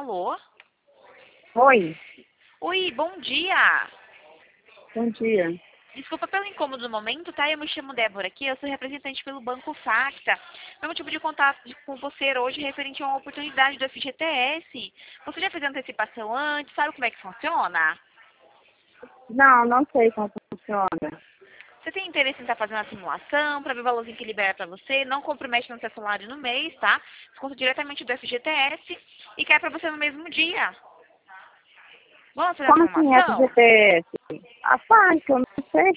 Alô? Oi, Oi, bom dia. bom dia. Desculpa pelo incômodo do momento, tá? Eu me chamo Débora aqui, eu sou representante pelo Banco Facta. Meu motivo de contato com você hoje é referente a uma oportunidade do FGTS. Você já fez antecipação antes? Sabe como é que funciona? Não sei como funciona. Você tem interesse em estar fazendo a simulação para ver o valorzinho que libera para você? Não compromete no seu salário no mês, tá? Desconta diretamente do FGTS e cai para você no mesmo dia. Vamos fazer a Como assim simulação? FGTS? Rapaz, eu não sei.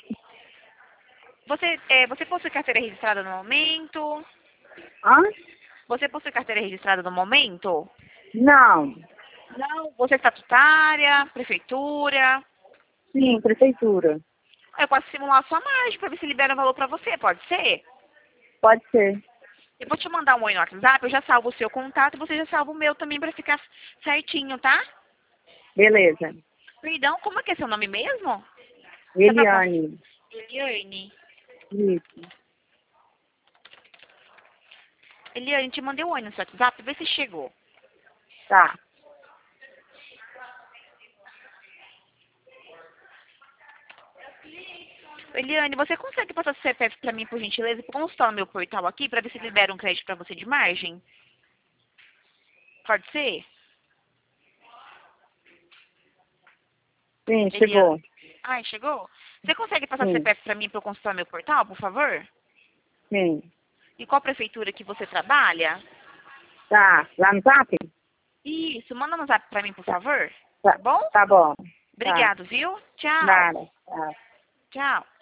Você possui carteira registrada no momento? Hã? Você possui carteira registrada no momento? Não. Não. Você é estatutária, prefeitura? Sim, prefeitura. Eu posso simular a sua margem para ver se libera o valor para você, pode ser? Pode ser. Eu vou te mandar um oi no WhatsApp, eu já salvo o seu contato, você já salva o meu também para ficar certinho, tá? Beleza. Perdão, como é que é seu nome mesmo? Só pra Eliane. Eliane. Isso. Eliane, te mandei um oi no seu WhatsApp, vê se chegou. Tá. Eliane, você consegue passar seu CPF para mim, por gentileza, para consultar o meu portal aqui, para ver se libera um crédito para você de margem? Pode ser? Sim, Eliane. chegou. Ai, chegou? Você consegue passar seu Sim, CPF para mim para eu consultar meu portal, por favor? sim. E qual prefeitura que você trabalha? Tá. Lá no Zap? Isso, manda no zap para mim, por favor. Tá Tá. bom? Tá bom. Tá. Obrigado, viu? Tchau. Nada. Tá. Tchau.